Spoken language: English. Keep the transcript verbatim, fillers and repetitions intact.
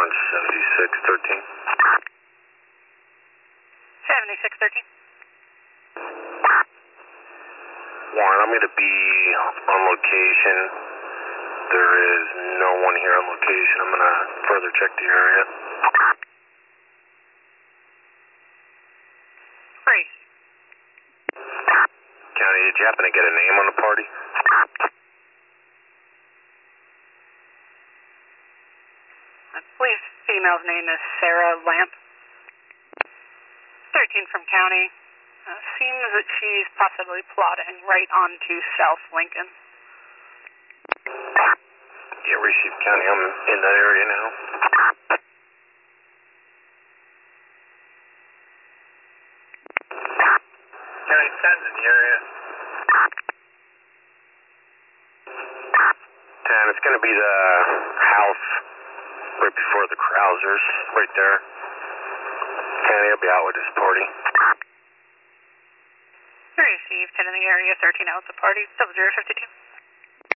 Orange, seventy-six thirteen. seventy-six thirteen. Warren, I'm going to be on location. There is no one here on location. I'm going to further check the area. Great. County, did you happen to get a name on the party? I believe female's name is Sarah Lamp. thirteen from County. Uh, seems that she's possibly plotting right onto South Lincoln. Yeah, received County. I'm in that area now. County ten's in the area. ten, it's going to be the house right before the Krausers, right there. County, I'll be out with this party. Received ten in the area, thirteen out at the party, double zero fifty-two.